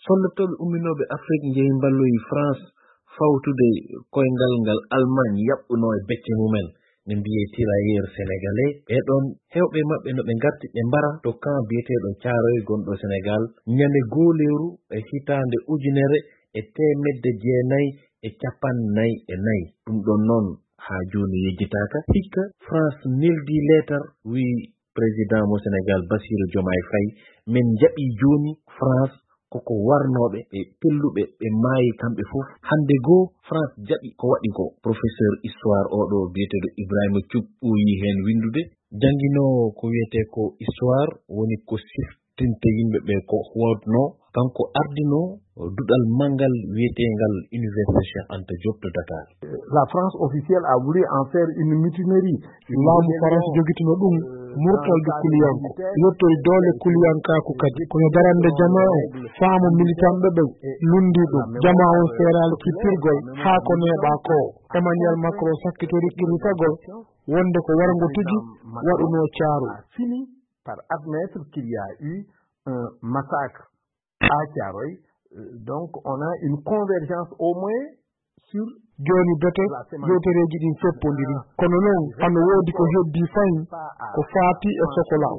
Sollotol umminoɓe Afrique jeeyi mballoyi France fawtude koyngal ngal Allemagne yaɓɓuno e becce mumen ne mbiye tirailleur sénégalais ɓeɗon hewɓe maɓɓe no ɓe garti ɓe mbara to camp biyeteɗo Thiaroye gonɗo Sénégal ñande goleru e hitande ujunere e temedde jeenayi e capannayyi e nayyi ɗum ɗon noon ha joni yejjitaka hikka France neldi letar wi président mo Sénégal Bassirou Diomaye Faye min jaɓi joni France koko warnoɓe ɓe pelluɓe ɓe maayi kamɓe fof hande goo France jaɓi ko waɗi ko professeur histoire oɗo biyeteɗo Ibrahima Thioub ɓooyi hen windude jangguinowo ko wiyete ko histoire woni ko siftinta yimɓeɓe ko wodno kanko ardino duɗal mangal wiyetengal université Cheikh Anta Diop de Dakar. La France officielle a voulu en faire une mutinerie. Laamu France jogitino ɗum murtalde kuliyanko yettori doole kuliyankaku kadi kono darande jama o faamu militanɓe ɓe lundi ɗum jama on seerali kippirgol haa ko neeɓa ko Emmanuel Macron sakkitori qirritagol wonde ko wargo tigi waɗuno caaru fini par admettre qu'il y a eu un massacre à Thiaroye. Donc on a une convergence au moins sur joni bete yewtereji ɗin feppodiri kono noon hano woodi ko heddi fayi ko faati e sokolaw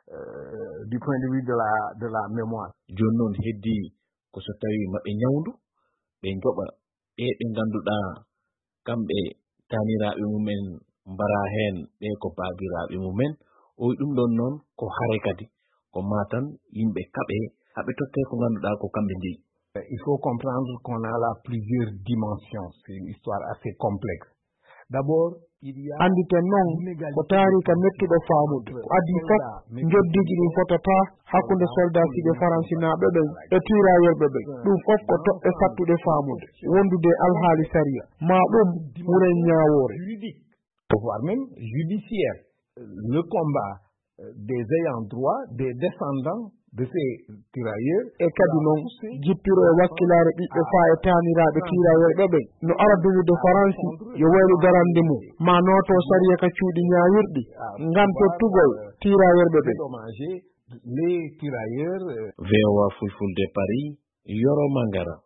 du point de vue de la mémoire. Joni noon heddi ko so tawi maɓe ñawdu ɓe joɓa ɓe ganduɗa kamɓe taniraɓe mumen mbara hen ɓe ko babiraɓe mumen o ɗum ɗon noon ko hare kadi ko matan yimɓe kaɓe haɓe totte ko ganduɗa ko kamɓe jeeyi. Il faut comprendre qu'on a là plusieurs dimensions. C'est une histoire assez complexe. D'abord, il y a anditen noon ko taarika mettuɗo faamude ko adi fof joddiji ɗin fotata hakkunde soldasiɓe faransinaɓe ɓen e tirailleur ɓe ɗum fof ko toɓɓe sattuɗe faamude wondude alhaali saria ma ɗum wuren ñaawore voire même judiciaire. Le combat des ayants droit, des descendants de ces tirailleurs e kadi noon jippiro e wakkilare ɓiɓɓe faa e taniraɓe tirailleur ɓe no ara duwude faransi yo waylu darande mum ma noto sariya ka cuuɗi ñawirɗi ngam tettugol tirailleur ɓe les tirailleurs VOA Fulfulde Paris Yoro Mangara.